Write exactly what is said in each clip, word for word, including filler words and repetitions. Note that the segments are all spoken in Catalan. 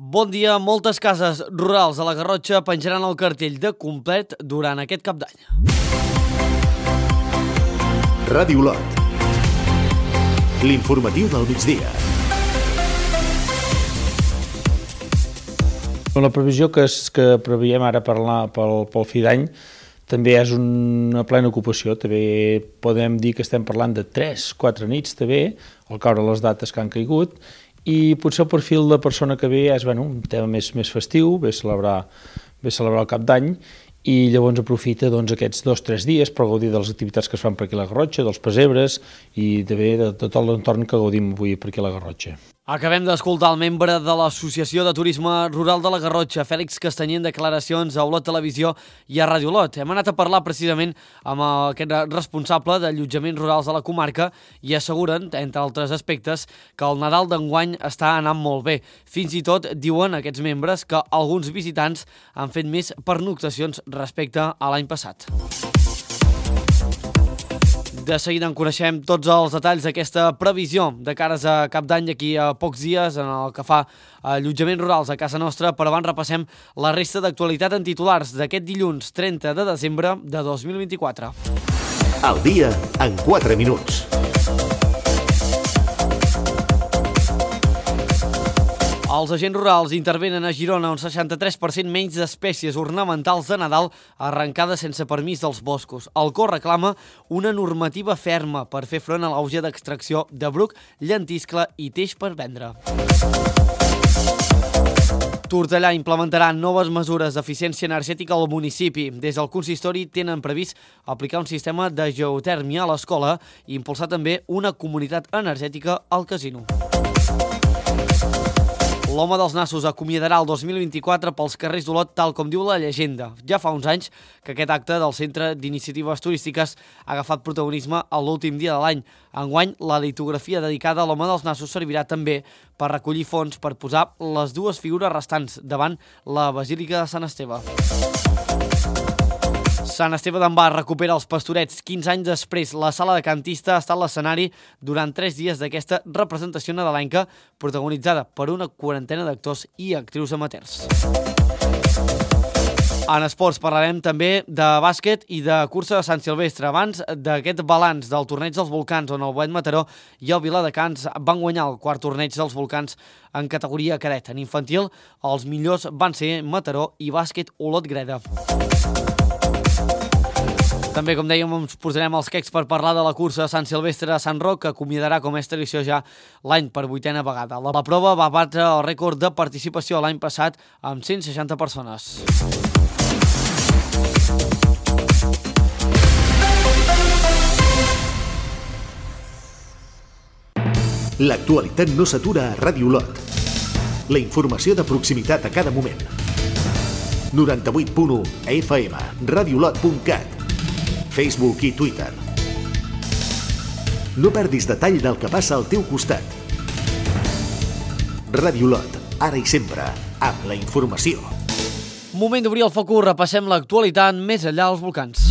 Bon dia. Moltes cases rurals a la Garrotxa penjaran el cartell de complet durant aquest cap d'any. Ràdio Lot. L'informatiu del migdia. La previsió que, es, que preveiem ara per la, pel, pel fi d'any també és una plena ocupació. També podem dir que estem parlant de tres quatre nits, també, al caure les dates que han caigut, i potser el perfil de persona que ve és bueno, un tema més, més festiu, ve a celebrar, ve a celebrar el cap d'any, i llavors aprofita doncs, aquests dos o tres dies per gaudir de les activitats que es fan per aquí a la Garrotxa, dels pessebres i també de, de tot l'entorn que gaudim avui per aquí a la Garrotxa. Acabem d'escoltar el membre de l'Associació de Turisme Rural de la Garrotxa, Fèlix Castanyer, en declaracions a Olot Televisió i a Ràdio Lot. Hem anat a parlar precisament amb aquest responsable d'allotjaments rurals de la comarca i asseguren, entre altres aspectes, que el Nadal d'enguany està anant molt bé. Fins i tot diuen aquests membres que alguns visitants han fet més pernoctacions respecte a l'any passat. De seguida en coneixem tots els detalls d'aquesta previsió de cares a cap d'any d'aquí a pocs dies en el que fa allotjaments rurals a casa nostra, però abans repassem la resta d'actualitat en titulars d'aquest dilluns trenta de desembre de dos mil vint-i-quatre. Al dia en quatre minuts. Els agents rurals intervenen a Girona un seixanta-tres per cent menys d'espècies ornamentals de Nadal arrencades sense permís dels boscos. El cor reclama una normativa ferma per fer front a l'auge d'extracció de bruc, llentiscle i teix per vendre. Tortellà implementarà noves mesures d'eficiència energètica al municipi. Des del consistori tenen previst aplicar un sistema de geotèrmia a l'escola i impulsar també una comunitat energètica al casino. L'Home dels Nassos acomiadarà el dos mil vint-i-quatre pels carrers d'Olot, tal com diu la llegenda. Ja fa uns anys que aquest acte del Centre d'Iniciatives Turístiques ha agafat protagonisme a l'últim dia de l'any. Enguany, la litografia dedicada a l'Home dels Nassos servirà també per recollir fons per posar les dues figures restants davant la Basílica de Sant Esteve. Sant Esteve d'en Bas recupera els Pastorets. quinze anys després, la Sala de Cantista ha estat l'escenari durant tres dies d'aquesta representació nadalenca protagonitzada per una quarantena d'actors i actrius amateurs. En esports parlarem també de bàsquet i de cursa de Sant Silvestre. Abans d'aquest balanç del torneig dels volcans, on el Boet Mataró i el Viladecans van guanyar el quart torneig dels volcans en categoria cadet. En infantil, els millors van ser Mataró i bàsquet Olot Greda. També, com dèiem, ens posarem els quecs per parlar de la cursa de Sant Silvestre a Sant Roc, que acomiadarà, com és tradició ja, l'any per vuitena vegada. La prova va batre el rècord de participació l'any passat amb cent seixanta persones. L'actualitat no s'atura a Ràdio Lot. La informació de proximitat a cada moment. noranta-vuit punt u F M, radiolot punt cat, Facebook i Twitter. No perdis detall del que passa al teu costat. Ràdio Lot, ara i sempre, amb la informació. Moment d'obrir el focus, repassem l'actualitat més enllà dels volcans.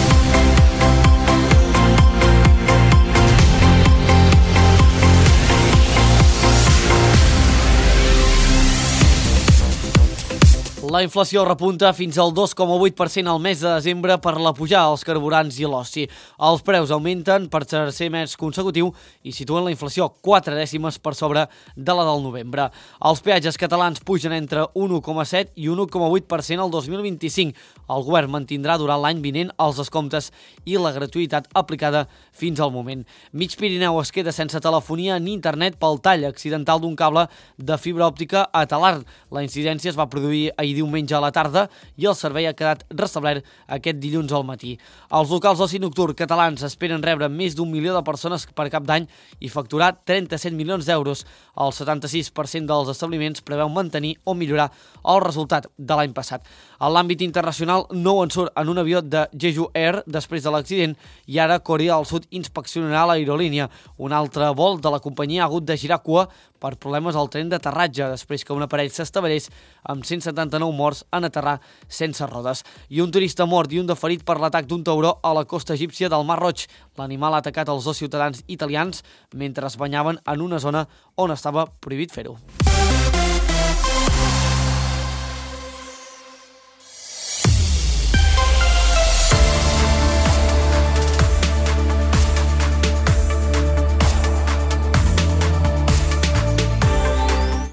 La inflació repunta fins al dos coma vuit per cent al mes de desembre per la pujada dels carburants i l'oci. Els preus augmenten per tercer mes consecutiu i situen la inflació quatre dècimes per sobre de la del novembre. Els peatges catalans pugen entre un un coma set i un un coma vuit per cent al dos mil vint-i-cinc. El govern mantindrà durant l'any vinent els descomptes i la gratuïtat aplicada fins al moment. Mig Pirineu es queda sense telefonia ni internet pel tall accidental d'un cable de fibra òptica a Talarn. La incidència es va produir ahir diumenge a la tarda i el servei ha quedat restablert aquest dilluns al matí. Els locals d'oci nocturn catalans esperen rebre més d'un milió de persones per cap d'any i facturar trenta-set milions d'euros. El setanta-sis per cent dels establiments preveu mantenir o millorar el resultat de l'any passat. En l'àmbit internacional, nou en surt en un avió de Jeju Air després de l'accident i ara Corea del Sud inspeccionarà l'aerolínia. Un altre vol de la companyia ha hagut de girar cua per problemes al tren d'aterratge després que un aparell s'estavellés amb cent setanta-nou morts en aterrar sense rodes. I un turista mort i un de ferit per l'atac d'un tauró a la costa egípcia del Mar Roig. L'animal ha atacat els dos ciutadans italians mentre es banyaven en una zona on estava prohibit fer-ho.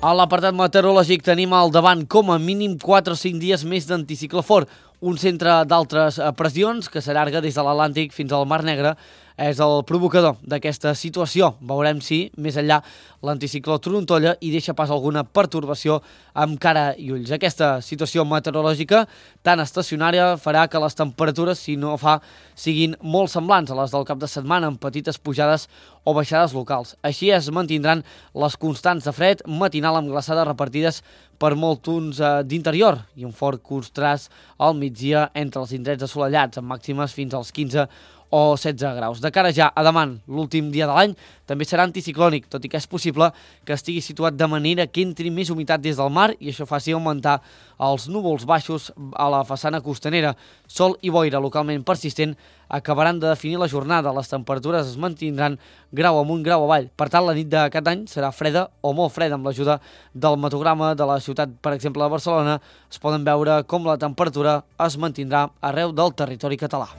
A l'apartat meteorològic tenim al davant com a mínim quatre o cinc dies més d'anticicló fort. Un centre d'altres pressions que s'allarga des de l'Atlàntic fins al Mar Negre és el provocador d'aquesta situació. Veurem si, més enllà, l'anticicló trontolla i deixa pas alguna pertorbació amb cara i ulls. Aquesta situació meteorològica tan estacionària farà que les temperatures, si no fa, siguin molt semblants a les del cap de setmana, amb petites pujades o baixades locals. Així es mantindran les constants de fred matinal amb glaçades repartides per molts punts d'interior i un fort contrast al migdia entre els indrets assolellats, amb màximes fins als quinze o setze graus. De cara ja a demà, l'últim dia de l'any, també serà anticiclònic, tot i que és possible que estigui situat de manera que entri més humitat des del mar i això faci augmentar els núvols baixos a la façana costanera. Sol i boira localment persistent acabaran de definir la jornada. Les temperatures es mantindran grau amunt, grau avall. Per tant, la nit d'aquest any serà freda o molt freda. Amb l'ajuda del metograma de la ciutat, per exemple, de Barcelona, es poden veure com la temperatura es mantindrà arreu del territori català.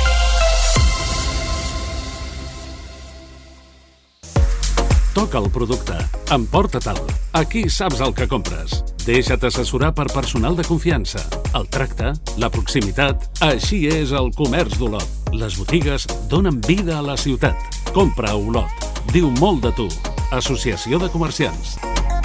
Toca el producte. Emporta-te'l. Aquí saps el que compres. Deixa't assessorar per personal de confiança. El tracte, la proximitat... Així és el comerç d'Olot. Les botigues donen vida a la ciutat. Compra a Olot. Diu molt de tu. Associació de Comerciants.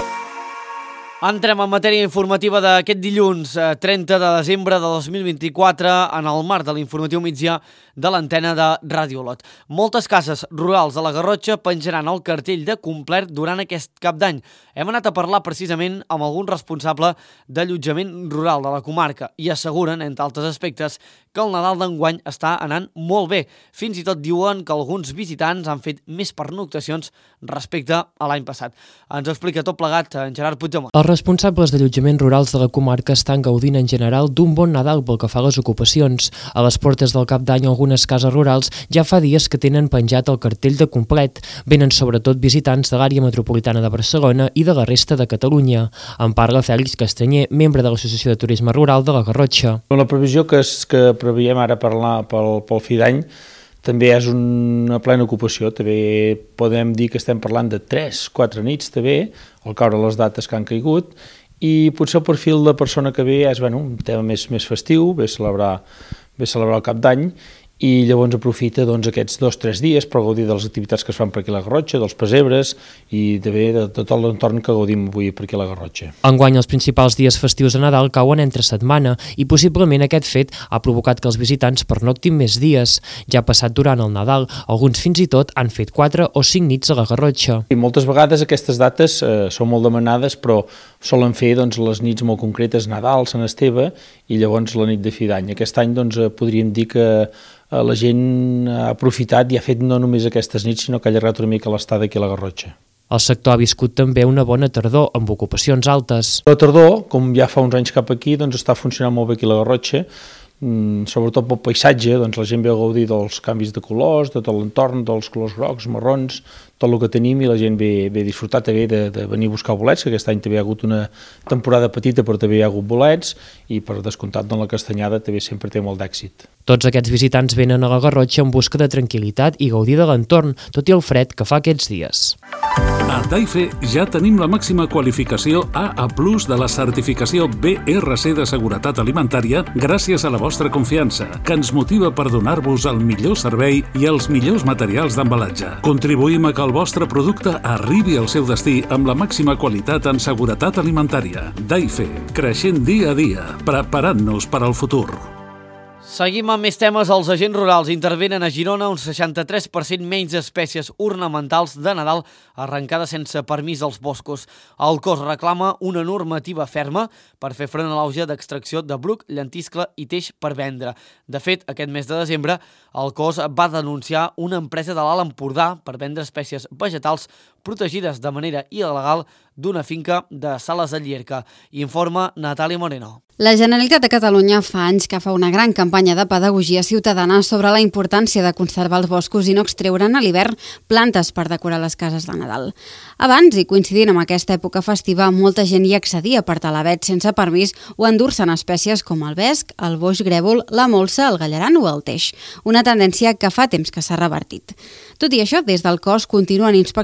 Entrem en matèria informativa d'aquest dilluns trenta de desembre de dos mil vint-i-quatre en el marc de l'informatiu migdia de l'antena de Ràdio Olot. Moltes cases rurals de la Garrotxa penjaran el cartell de complet durant aquest cap d'any. Hem anat a parlar precisament amb algun responsable d'allotjament rural de la comarca i asseguren, entre altres aspectes, que el Nadal d'enguany està anant molt bé. Fins i tot diuen que alguns visitants han fet més pernoctacions respecte a l'any passat. Ens explica tot plegat en Gerard Puigdemont. Els responsables d'allotjaments rurals de la comarca estan gaudint en general d'un bon Nadal pel que fa a les ocupacions. A les portes del cap d'any, algunes cases rurals ja fa dies que tenen penjat el cartell de complet. Venen sobretot visitants de l'àrea metropolitana de Barcelona i de la resta de Catalunya. En parla Fèlix Castanyer, membre de l'Associació de Turisme Rural de la Garrotxa. La previsió que, és, que preveiem ara per la, pel, pel fi d'any també és una plena ocupació. També podem dir que estem parlant de tres quatre nits també, al caure les dates que han caigut, i potser el perfil de persona que ve és bueno, un tema més, més festiu, ve a celebrar, ve a celebrar el cap d'any, i llavors aprofita doncs, aquests dos o tres dies per gaudir de les activitats que es fan per aquí a la Garrotxa, dels pessebres i també de, de tot l'entorn que gaudim avui per aquí a la Garrotxa. Enguany els principals dies festius de Nadal cauen entre setmana i possiblement aquest fet ha provocat que els visitants pernoctin més dies. Ja ha passat durant el Nadal, alguns fins i tot han fet quatre o cinc nits a la Garrotxa. I moltes vegades aquestes dates eh, són molt demanades, però solen fer doncs, les nits molt concretes, Nadal, Sant Esteve i llavors la nit de fi d'any. Aquest any doncs, podríem dir que la gent ha aprofitat i ha fet no només aquestes nits, sinó que ha allargat una mica l'estada aquí a la Garrotxa. El sector ha viscut també una bona tardor, amb ocupacions altes. La tardor, com ja fa uns anys cap aquí, doncs està funcionant molt bé aquí a la Garrotxa, sobretot pel paisatge, doncs la gent ve a gaudir dels canvis de colors, de tot l'entorn, dels colors grocs, marrons, tot el que tenim, i la gent ve, ve a disfrutar també de, de venir a buscar bolets, que aquest any també hi ha hagut una temporada petita, però també hi ha hagut bolets, i per descomptat doncs, la castanyada també sempre té molt d'èxit. Tots aquests visitants venen a la Garrotxa en busca de tranquil·litat i gaudir de l'entorn, tot i el fred que fa aquests dies. A Taife ja tenim la màxima qualificació A A plus de la certificació B R C de seguretat alimentària gràcies a la vostra confiança, que ens motiva per donar-vos el millor servei i els millors materials d'embalatge. Contribuïm a que el vostre producte arribi al seu destí amb la màxima qualitat en seguretat alimentària. Taife, creixent dia a dia, preparant-nos per al futur. Seguim amb més temes. Els agents rurals intervenen a Girona un seixanta-tres per cent menys espècies ornamentals de Nadal arrencades sense permís als boscos. El cos reclama una normativa ferma per fer front a l'auge d'extracció de bruc, llentiscle i teix per vendre. De fet, aquest mes de desembre, el cos va denunciar una empresa de l'Alt Empordà per vendre espècies vegetals protegides de manera il·legal d'una finca de Sales de Llierca. Informa Natàlia Moreno. La Generalitat de Catalunya fa anys que fa una gran campanya de pedagogia ciutadana sobre la importància de conservar els boscos i no extreure'n a l'hivern plantes per decorar les cases de Nadal. Abans, i coincidint amb aquesta època festiva, molta gent hi accedia per talavets sense permís o endur-se'n espècies com el vesc, el boix grèvol, la molsa, el gallaran o el teix. Una tendència que fa temps que s'ha revertit. Tot i això, des del cos continuen inspeccionant les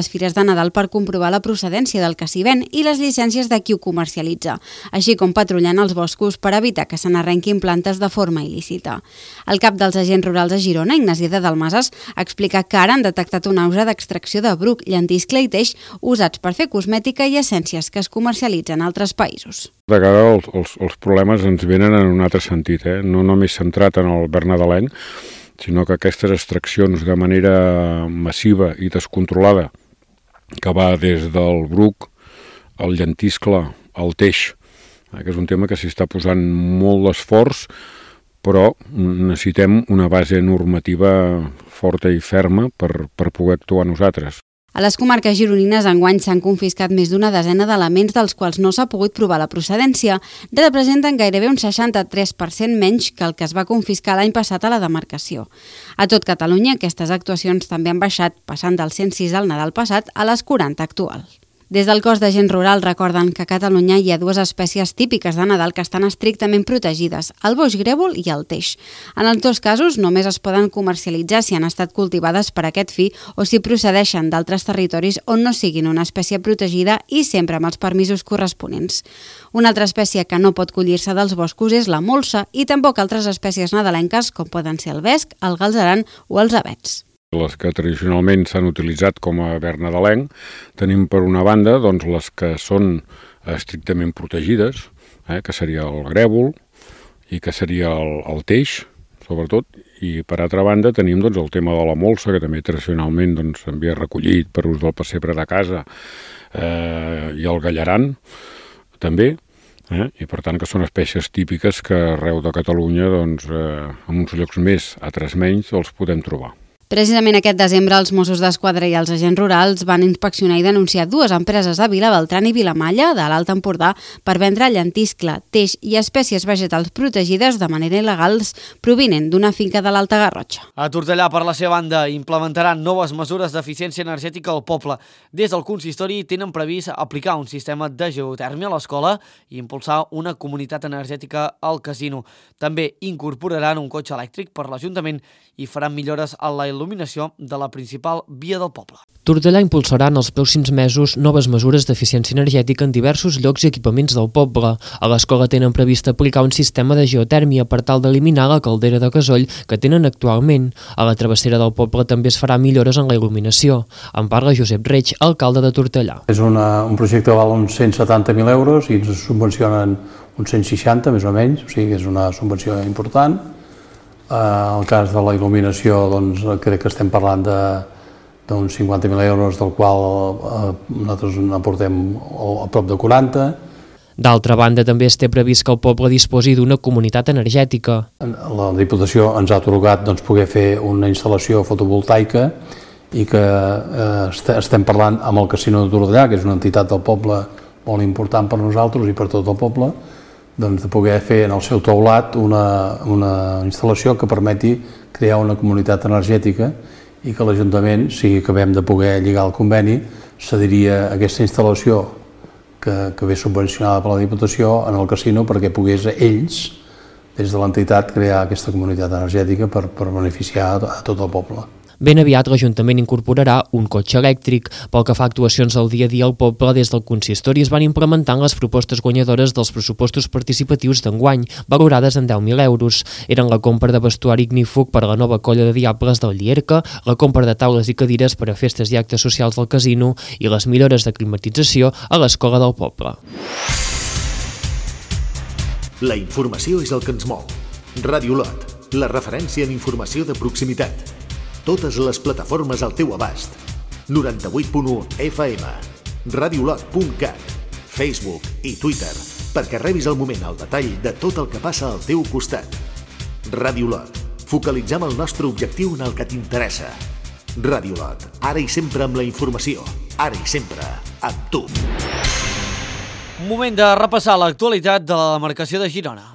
les fires de Nadal per comprovar la procedència del que s'hi ven i les llicències de qui ho comercialitza, així com patrullant els boscos per evitar que se n'arrenquin plantes de forma il·lícita. El cap dels agents rurals a Girona, Ignasi de Dalmases, explica que ara han detectat un auge d'extracció de bruc, llentiscle i teix usats per fer cosmètica i essències que es comercialitzen a altres països. De cara els, els, els problemes ens venen en un altre sentit, eh? No només centrat en el verd nadalenc, sinó que aquestes extraccions de manera massiva i descontrolada, que va des del bruc, el llentiscle, el teix, eh? que és un tema que s'hi està posant molt d'esforç, però necessitem una base normativa forta i ferma per, per poder actuar nosaltres. A les comarques gironines enguany s'han confiscat més d'una desena d'elements dels quals no s'ha pogut provar la procedència. Representen gairebé un seixanta-tres per cent menys que el que es va confiscar l'any passat a la demarcació. A tot Catalunya, aquestes actuacions també han baixat, passant del cent sis al Nadal passat a les quaranta actuals. Des del cos d'agents rurals recorden que a Catalunya hi ha dues espècies típiques de Nadal que estan estrictament protegides, el boix grèvol i el teix. En els dos casos només es poden comercialitzar si han estat cultivades per aquest fi o si procedeixen d'altres territoris on no siguin una espècie protegida i sempre amb els permisos corresponents. Una altra espècie que no pot collir-se dels boscos és la molsa i tampoc altres espècies nadalenques com poden ser el vesc, el galzeran o els avets. Les que tradicionalment s'han utilitzat com a verd nadalenc, tenim per una banda doncs, les que són estrictament protegides, eh, que seria el grèvol i que seria el, el teix, sobretot, i per altra banda tenim doncs, el tema de la molsa, que també tradicionalment doncs, s'havia recollit per ús del pessebre de casa, eh, i el gallaran, també, eh, i per tant que són espècies típiques que arreu de Catalunya, doncs, eh, en uns llocs més, altres menys, els podem trobar. Precisament aquest desembre els Mossos d'Esquadra i els agents rurals van inspeccionar i denunciar dues empreses a Vilabertran i Vilamalla, de l'Alt Empordà, per vendre llentiscle, teix i espècies vegetals protegides de manera il·legal provinent d'una finca de l'Alta Garrotxa. A Tortellà, per la seva banda, implementaran noves mesures d'eficiència energètica al poble. Des del consistori tenen previst aplicar un sistema de geotèrmia a l'escola i impulsar una comunitat energètica al casino. També incorporaran un cotxe elèctric per l'Ajuntament i faran millores a la il·luminació de la principal via del poble. Tortellà impulsarà en els pròxims mesos noves mesures d'eficiència energètica en diversos llocs i equipaments del poble. A l'escola tenen previst aplicar un sistema de geotèrmia per tal d'eliminar la caldera de gasoll que tenen actualment. A la travessera del poble també es farà millores en la il·luminació. En parla Josep Reig, alcalde de Tortellà. És una, un projecte que val uns cent setanta mil euros i ens subvencionen uns cent seixanta, més o menys, o sigui que és una subvenció important. En el cas de la il·luminació, doncs, crec que estem parlant d'uns cinquanta mil euros, del qual eh, nosaltres n'aportem a prop de quaranta. D'altra banda, també es té previst que el poble disposi d'una comunitat energètica. La Diputació ens ha atorgat doncs, poder fer una instal·lació fotovoltaica i que eh, estem parlant amb el Casino de Tortellà, que és una entitat del poble molt important per nosaltres i per tot el poble, doncs, de poder fer en el seu teulat una, una instal·lació que permeti crear una comunitat energètica i que l'Ajuntament, si acabem de poder lligar el conveni, cediria aquesta instal·lació que, que ve subvencionada per la Diputació en el casino perquè pogués ells, des de l'entitat, crear aquesta comunitat energètica per, per beneficiar a tot el poble. Ben aviat l'Ajuntament incorporarà un cotxe elèctric. Pel que fa a actuacions al dia a dia al poble, des del consistori es van implementant les propostes guanyadores dels pressupostos participatius d'enguany, valorades en deu mil euros. Eren la compra de vestuari ignífug per a la nova colla de diables del Llierca, la compra de taules i cadires per a festes i actes socials del casino i les millores de climatització a l'escola del poble. La informació és el que ens mou. Ràdio Lot, la referència en informació de proximitat. Totes les plataformes al teu abast. noranta-vuit punt u F M, radiolot punt cat, Facebook i Twitter, perquè rebis al moment el detall de tot el que passa al teu costat. Ràdio Lot, focalitzem el nostre objectiu en el que t'interessa. Ràdio Lot, ara i sempre amb la informació, ara i sempre amb tu. Moment de repassar l'actualitat de la demarcació de Girona.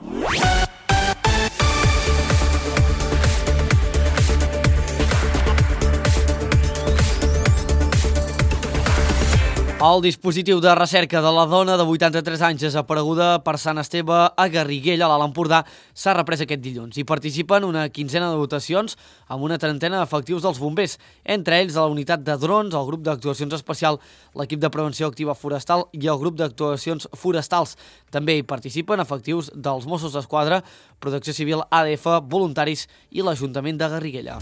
El dispositiu de recerca de la dona de vuitanta-tres anys desapareguda per Sant Esteve a Garriguella, a l'Alt Empordà, s'ha reprès aquest dilluns. Hi participen una quinzena de dotacions amb una trentena d'efectius dels bombers, entre ells la unitat de drons, el grup d'actuacions especial, l'equip de prevenció activa forestal i el grup d'actuacions forestals. També hi participen efectius dels Mossos d'Esquadra, Protecció Civil, A D F, voluntaris i l'Ajuntament de Garriguella.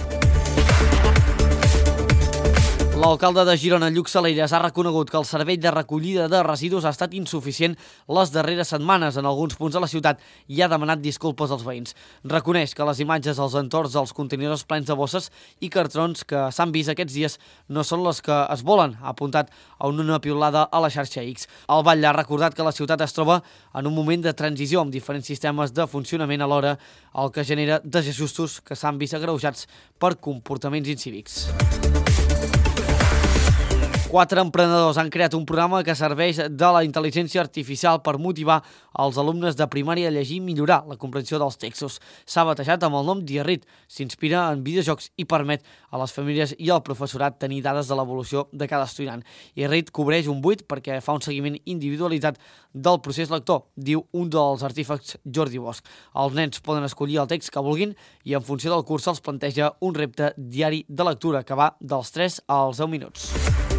L'alcalde de Girona, Lluc Saleyras, ha reconegut que el servei de recollida de residus ha estat insuficient les darreres setmanes en alguns punts de la ciutat i ha demanat disculpes als veïns. Reconeix que les imatges als entorns dels contenidors plens de bosses i cartrons que s'han vist aquests dies no són les que es volen, ha apuntat a una piulada a la xarxa X. El Batlle ha recordat que la ciutat es troba en un moment de transició amb diferents sistemes de funcionament alhora, el que genera desajustos que s'han vist agreujats per comportaments incívics. Quatre emprenedors han creat un programa que serveix de la intel·ligència artificial per motivar els alumnes de primària a llegir i millorar la comprensió dels textos. S'ha batejat amb el nom d'Ierrit, s'inspira en videojocs i permet a les famílies i al professorat tenir dades de l'evolució de cada estudiant. Ierrit cobreix un buit perquè fa un seguiment individualitzat del procés lector, diu un dels artífecs Jordi Bosch. Els nens poden escollir el text que vulguin i en funció del curs se'ls planteja un repte diari de lectura que va dels tres als deu minuts.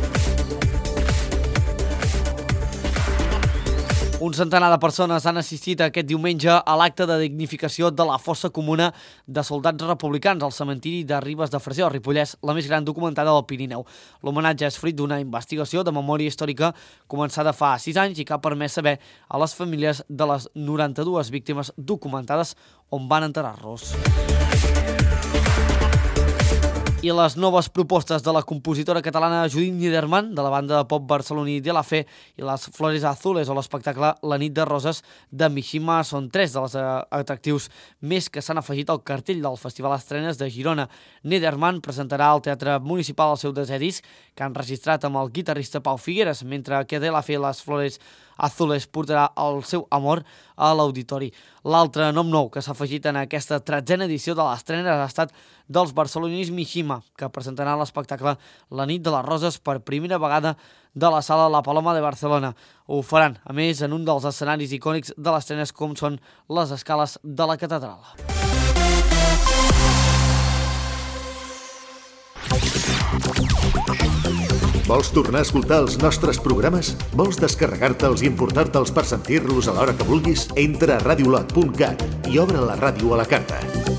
Un centenar de persones han assistit aquest diumenge a l'acte de dignificació de la fossa comuna de soldats republicans al cementiri de Ribes de Freser, al Ripollès, la més gran documentada del Pirineu. L'homenatge és fruit d'una investigació de memòria històrica començada fa sis anys i que ha permès saber a les famílies de les noranta-dues víctimes documentades on van enterrar-los. I les noves propostes de la compositora catalana Judit Niederman, de la banda de pop barceloní De La Fe, i les Flores Azules o l'espectacle La nit de roses de Mishima són tres de les atractius més que s'han afegit al cartell del Festival Estrenes de Girona. Niederman presentarà al Teatre Municipal el seu desè disc, que han registrat amb el guitarrista Pau Figueres, mentre que De La Fe, les Flores Azules, portarà el seu amor a l'auditori. L'altre nom nou que s'ha afegit en aquesta tretzena edició de l'Estrenes ha estat dels barcelonins Mishima, que presentaran l'espectacle La nit de les roses per primera vegada de la sala La Paloma de Barcelona. Ho faran, a més, en un dels escenaris icònics de l'Estrenes, com són les escales de la catedral. Vols tornar a escoltar els nostres programes? Vols descarregar-te'ls i importar-te'ls per sentir-los a l'hora que vulguis? Entra a radiolot punt cat i obre la ràdio a la carta.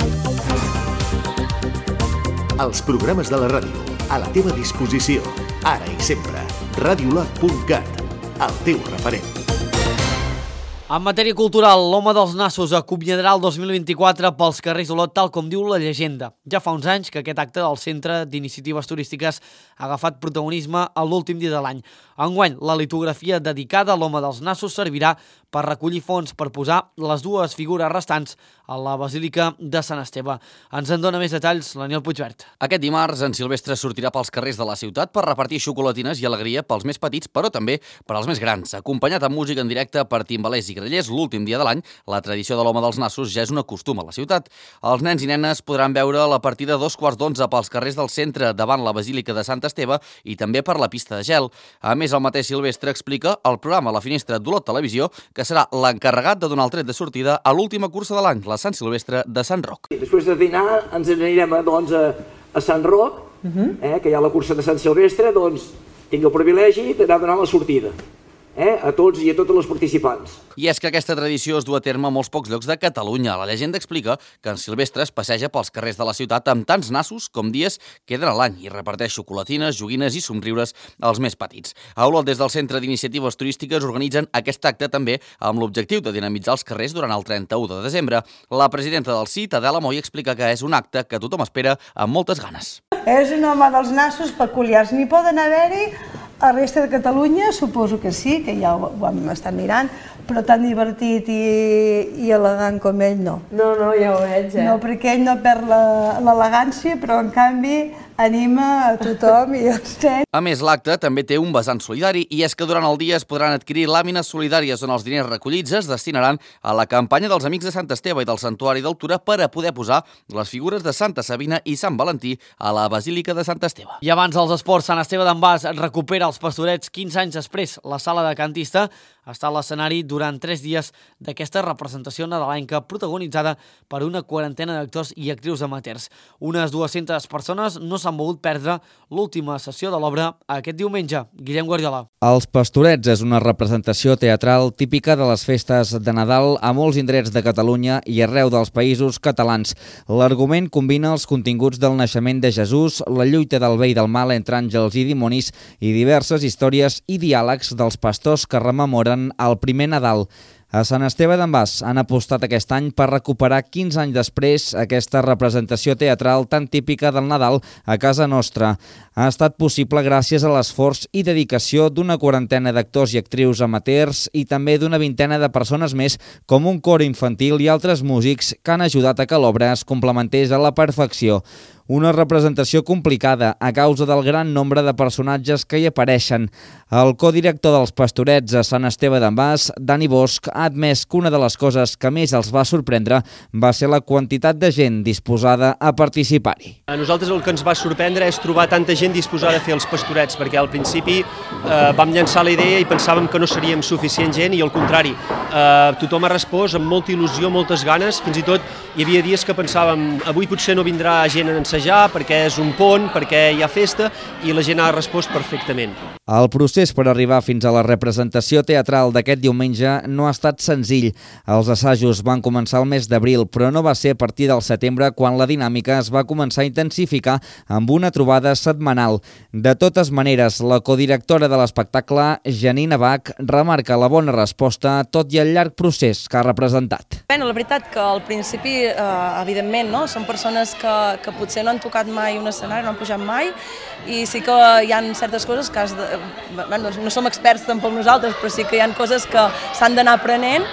Els programes de la ràdio, a la teva disposició, ara i sempre. radiolot punt cat, el teu referent. En matèria cultural, l'Home dels Nassos acomiadarà el dos mil vint-i-quatre pels carrers d'Olot, tal com diu la llegenda. Ja fa uns anys que aquest acte del Centre d'Iniciatives Turístiques ha agafat protagonisme a l'últim dia de l'any. Enguany, la litografia dedicada a l'Home dels Nassos servirà per recollir fons per posar les dues figures restants a la Basílica de Sant Esteve. Ens en dona més detalls l'Aniol Puigvert. Aquest dimarts, en Silvestre sortirà pels carrers de la ciutat per repartir xocolatines i alegria pels més petits, però també per als més grans. Acompanyat amb música en directe per timbalers i grallers, l'últim dia de l'any, la tradició de l'Home dels Nassos ja és una costum a la ciutat. Els nens i nenes podran veure la partida dos quarts d'onze pels carrers del centre davant la Basílica de Sant Esteve i també per la pista de gel. A més, el mateix Silvestre explica el programa La Finestra d'Olot Televisió, que serà l'encarregat de donar el tret de sortida a l'última cursa de l'any, la Sant Silvestre de Sant Roc. Després de dinar ens anirem doncs, a, a Sant Roc, uh-huh. eh, que hi ha la cursa de Sant Silvestre, doncs tinc el privilegi d'anar donant la sortida. Eh, a tots i a totes les participants. I és que aquesta tradició es du a terme a molts pocs llocs de Catalunya. La llegenda explica que en Silvestre es passeja pels carrers de la ciutat amb tants nassos com dies queden a l'any i reparteix xocolatines, joguines i somriures als més petits. A Olot, des del Centre d'Iniciatives Turístiques, organitzen aquest acte també amb l'objectiu de dinamitzar els carrers durant el trenta-u de desembre. La presidenta del C I T, Adela Moy, explica que és un acte que tothom espera amb moltes ganes. És un home dels nassos peculiars. N'hi poden haver-hi a la resta de Catalunya, suposo que sí, que ja ho, ho hem estat mirant, però tan divertit i, i elegant com ell no. No, no, ja ho veig, eh? No, perquè ell no perd l'elegància, però en canvi anima a tothom i els nens. A més, l'acte també té un vessant solidari i és que durant el dia es podran adquirir làmines solidàries on els diners recollits es destinaran a la campanya dels Amics de Sant Esteve i del Santuari del Tura per a poder posar les figures de Santa Sabina i Sant Valentí a la Basílica de Sant Esteve. I abans dels esports, Sant Esteve d'en Bas recupera els Pastorets quinze anys després. La sala de cantista està a l'escenari durant tres dies d'aquesta representació nadalenca protagonitzada per una quarantena d'actors i actrius amateurs. Unes dues-centes persones no s'han volgut perdre l'última sessió de l'obra aquest diumenge. Guillem Guardiola. Els Pastorets és una representació teatral típica de les festes de Nadal a molts indrets de Catalunya i arreu dels països catalans. L'argument combina els continguts del naixement de Jesús, la lluita del bé i del mal entre àngels i dimonis i diverses històries i diàlegs dels pastors que rememoren el primer Nadal. A Sant Esteve d'en Bas han apostat aquest any per recuperar quinze anys després aquesta representació teatral tan típica del Nadal a casa nostra. Ha estat possible gràcies a l'esforç i dedicació d'una quarantena d'actors i actrius amateurs i també d'una vintena de persones més, com un cor infantil i altres músics que han ajudat a que l'obra es complementés a la perfecció. Una representació complicada a causa del gran nombre de personatges que hi apareixen. El codirector dels Pastorets a Sant Esteve d'en Bas, Dani Bosch, ha admès que una de les coses que més els va sorprendre va ser la quantitat de gent disposada a participar-hi. A nosaltres el que ens va sorprendre és trobar tanta gent disposada a fer els Pastorets, perquè al principi eh, vam llançar la idea i pensàvem que no seríem suficient gent i al contrari, eh, tothom ha respost amb molta il·lusió, moltes ganes, fins i tot hi havia dies que pensàvem avui potser no vindrà gent a ensejar perquè és un pont, perquè hi ha festa i la gent ha respost perfectament. El procés per arribar fins a la representació teatral d'aquest diumenge no ha estat senzill. Els assajos van començar el mes d'abril, però no va ser a partir del setembre quan la dinàmica es va començar a intensificar amb una trobada setmanal. De totes maneres, la codirectora de l'espectacle, Janina Bach, remarca la bona resposta tot i el llarg procés que ha representat. Bé, la veritat que al principi, eh, evidentment, no? Són persones que, que potser no han tocat mai un escenari, no han pujat mai, i sí que hi ha certes coses que has de... Bueno, no som experts tampoc nosaltres, però sí que hi ha coses que s'han d'anar aprenent,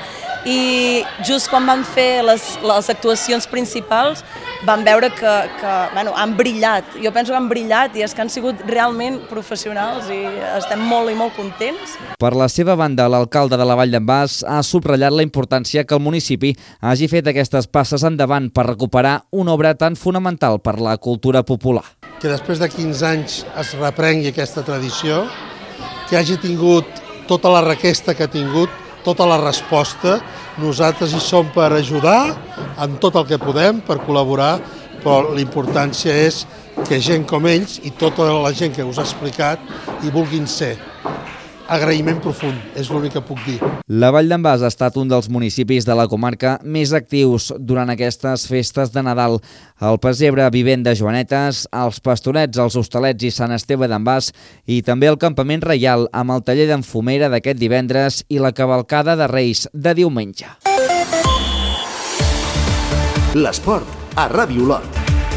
i just quan vam fer les, les actuacions principals vam veure que, que bueno, han brillat. Jo penso que han brillat i és que han sigut realment professionals i estem molt i molt contents. Per la seva banda, l'alcalde de la Vall d'en Bas ha subratllat la importància que el municipi hagi fet aquestes passes endavant per recuperar una obra tan fonamental per la cultura popular. Que després de quinze anys es reprengui aquesta tradició, que hagi tingut tota la requesta que ha tingut, tota la resposta. Nosaltres hi som per ajudar en tot el que podem, per col·laborar, però l'importància és que gent com ells i tota la gent que us ha explicat hi vulguin ser. Agraïment profund, és l'únic que puc dir. La Vall d'en Bas ha estat un dels municipis de la comarca més actius durant aquestes festes de Nadal. El Pessebre Vivent de Joanetes, els Pastorets, els Hostalets i Sant Esteve d'en Bas i també el Campament Reial amb el taller d'enfumera d'aquest divendres i la cavalcada de Reis de diumenge. L'esport a Ràdio Olot.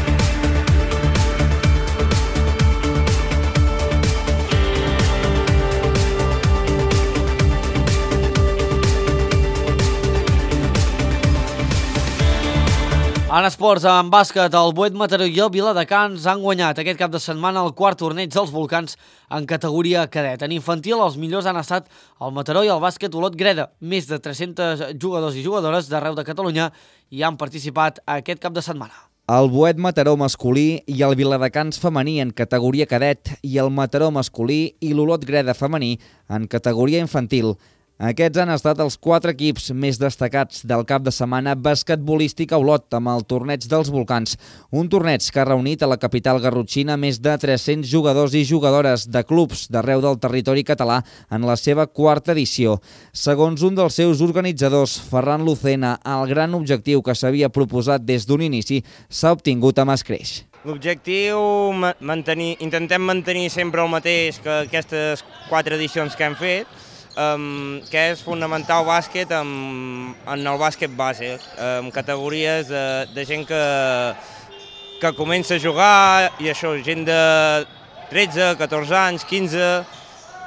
En esports, en bàsquet, el Boet Mataró i el Viladecans han guanyat aquest cap de setmana el quart torneig dels Volcans en categoria cadet. En infantil, els millors han estat el Mataró i el bàsquet Olot Greda. Més de tres-cents jugadors i jugadores d'arreu de Catalunya hi han participat aquest cap de setmana. El Boet Mataró masculí i el Viladecans femení en categoria cadet i el Mataró masculí i l'Olot Greda femení en categoria infantil. Aquests han estat els quatre equips més destacats del cap de setmana basquetbolístic a Olot amb el torneig dels Volcans. Un torneig que ha reunit a la capital garrotxina més de tres-cents jugadors i jugadores de clubs d'arreu del territori català en la seva quarta edició. Segons un dels seus organitzadors, Ferran Lucena, el gran objectiu que s'havia proposat des d'un inici s'ha obtingut amb escreix. L'objectiu, mantenir, intentem mantenir sempre el mateix que aquestes quatre edicions que hem fet, Um, que és fonamentar el bàsquet en, en el bàsquet base, amb categories de, de gent que, que comença a jugar, i això, gent de tretze, catorze anys, quinze,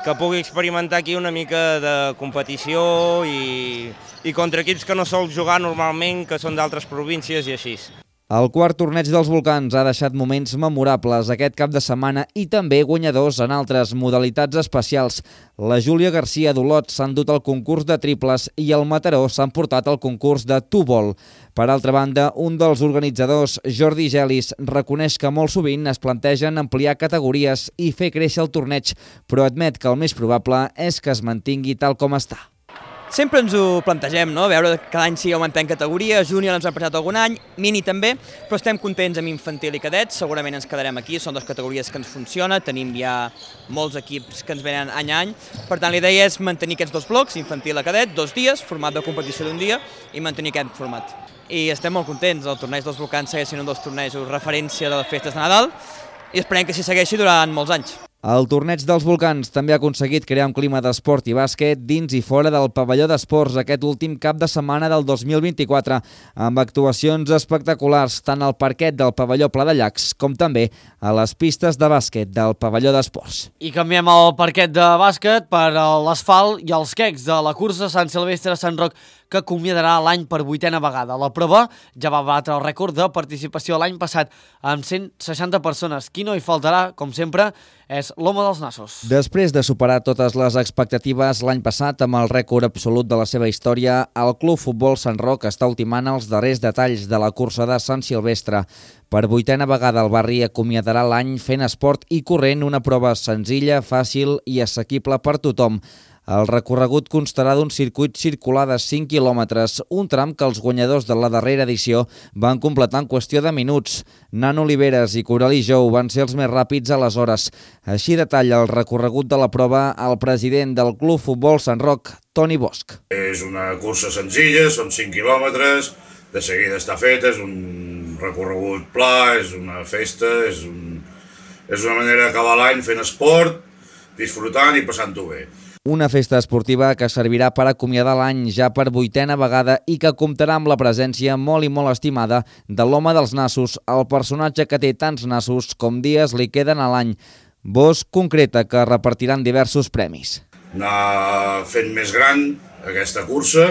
que pugui experimentar aquí una mica de competició i, i contra equips que no sol jugar normalment, que són d'altres províncies i així. El quart torneig dels Volcans ha deixat moments memorables aquest cap de setmana i també guanyadors en altres modalitats especials. La Júlia Garcia d'Olot s'ha endut el concurs de triples i el Mataró s'ha emportat el concurs de two-ball. Per altra banda, un dels organitzadors, Jordi Gelis, reconeix que molt sovint es plantegen ampliar categories i fer créixer el torneig, però admet que el més probable és que es mantingui tal com està. Sempre ens ho plantegem, no? Veure que cada any sí augmentem categoria, júnior ens ha passat algun any, mini també, però estem contents amb infantil i cadet, segurament ens quedarem aquí, són dues categories que ens funcionen, tenim ja molts equips que ens venen any a any, per tant la idea és mantenir aquests dos blocs, infantil i cadet, dos dies, format de competició d'un dia i mantenir aquest format. I estem molt contents, el torneig dels Volcans segueix sent un dels tornejos referència de les festes de Nadal i esperem que s'hi segueixi durant molts anys. El torneig dels Volcans també ha aconseguit crear un clima d'esport i bàsquet dins i fora del pavelló d'esports aquest últim cap de setmana del dos mil vint-i-quatre, amb actuacions espectaculars tant al parquet del pavelló Pla de Llacs com també a les pistes de bàsquet del pavelló d'esports. I canviem el parquet de bàsquet per l'asfalt i els quecs de la cursa Sant Silvestre-Sant Roc, que acomiadarà l'any per vuitena vegada. La prova ja va batre el rècord de participació l'any passat amb cent seixanta persones. Qui no hi faltarà, com sempre, és l'home dels nassos. Després de superar totes les expectatives l'any passat amb el rècord absolut de la seva història, el Club Futbol Sant Roc està ultimant els darrers detalls de la cursa de Sant Silvestre. Per vuitena vegada el barri acomiadarà l'any fent esport i corrent, una prova senzilla, fàcil i assequible per tothom. El recorregut constarà d'un circuit circular de cinc quilòmetres, un tram que els guanyadors de la darrera edició van completar en qüestió de minuts. Nan Oliveres i Coralí Jou van ser els més ràpids aleshores. Així detalla el recorregut de la prova el president del Club Futbol Sant Roc, Toni Bosch. És una cursa senzilla, són cinc quilòmetres, de seguida està feta, és un recorregut pla, és una festa, és, un, és una manera d'acabar l'any fent esport, disfrutant i passant-ho bé. Una festa esportiva que servirà per acomiadar l'any ja per vuitena vegada i que comptarà amb la presència molt i molt estimada de l'home dels nassos, el personatge que té tants nassos com dies li queden a l'any. Bosch concreta que repartiran diversos premis. Anar fent més gran aquesta cursa.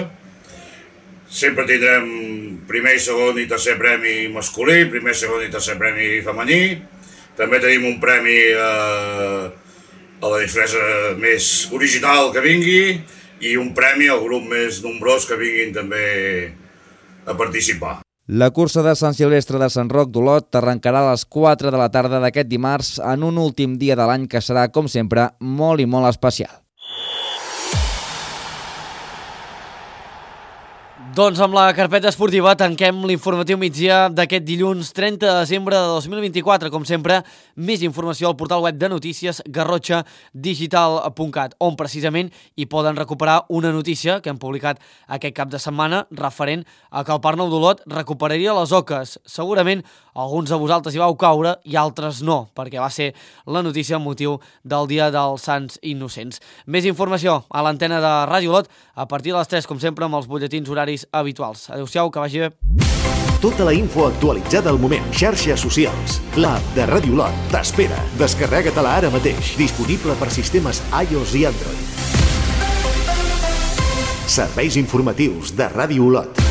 Sempre tindrem primer, segon i tercer premi masculí, primer, segon i tercer premi femení. També tenim un premi eh, a la disfressa més original que vingui i un premi al grup més nombrós que vinguin també a participar. La cursa de Sant Silvestre de Sant Roc d'Olot arrencarà a les quatre de la tarda d'aquest dimarts en un últim dia de l'any que serà, com sempre, molt i molt especial. Doncs amb la carpeta esportiva tanquem l'informatiu migdia d'aquest dilluns trenta de desembre de dos mil vint-i-quatre. Com sempre, més informació al portal web de notícies garrotxa digital punt cat, on precisament hi poden recuperar una notícia que hem publicat aquest cap de setmana referent a que el Parc Nou d'Olot recuperaria les oques. Segurament alguns de vosaltres hi vau caure i altres no, perquè va ser la notícia amb motiu del Dia dels Sants Innocents. Més informació a l'antena de Ràdio Olot a partir de les tres, com sempre, amb els butlletins horaris habituals. Adéu-siau, que vagi bé. Tota la info actualitzada al moment. Xarxes socials. L'app de Ràdio Olot t'espera. Descarrega-te-la ara mateix. Disponible per sistemes iOS i Android. Serveis informatius de Ràdio Olot.